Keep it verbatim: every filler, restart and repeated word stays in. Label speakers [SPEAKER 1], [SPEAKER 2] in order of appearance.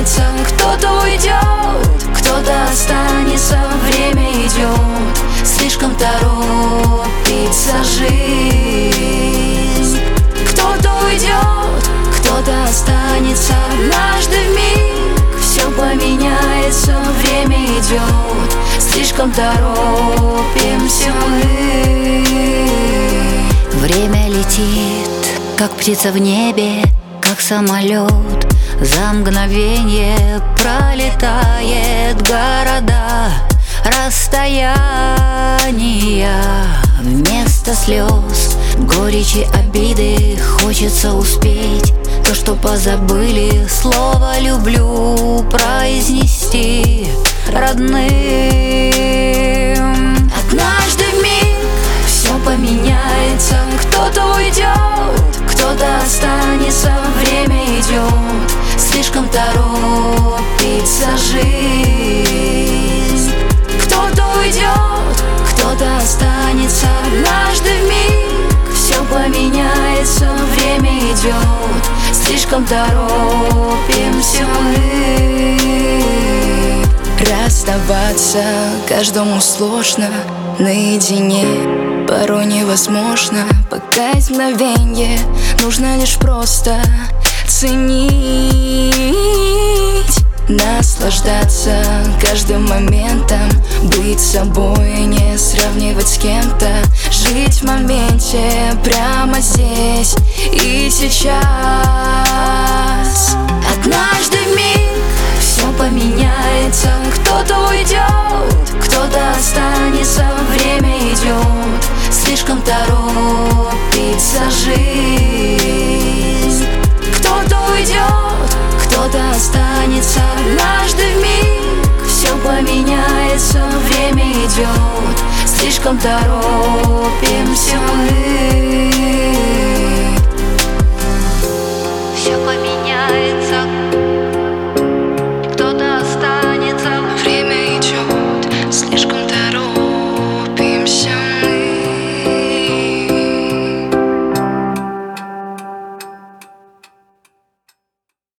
[SPEAKER 1] поменяется, кто-то уйдет, кто-то останется. Время идет, слишком торопится жизнь. Кто-то уйдет, кто-то останется. Однажды вмиг все поменяется. Время идет, слишком торопимся мы.
[SPEAKER 2] Время летит, как птица в небе, как самолет. За мгновенье пролетает города, расстояния. Вместо слез, горечи, обиды хочется успеть то, что позабыли, слово «люблю» произнести родным.
[SPEAKER 1] Однажды вмиг все поменяется, кто-то уйдет, кто-то останется. Время идет, слишком торопится жизнь. Кто-то уйдет, кто-то останется. Однажды вмиг все поменяется. Время идет, слишком торопимся мы. Расставаться каждому сложно наедине. Порой невозможно покать мгновенье. Нужно лишь просто ценить, наслаждаться каждым моментом, быть собой, не сравнивать с кем-то, жить в моменте, прямо здесь и сейчас. Однажды вмиг все поменяется, кто-то уйдет, кто-то останется. Время идет, слишком торопится жизнь. Кто-то уйдет, кто-то останется. Однажды вмиг все поменяется. Время идет, слишком торопимся мы.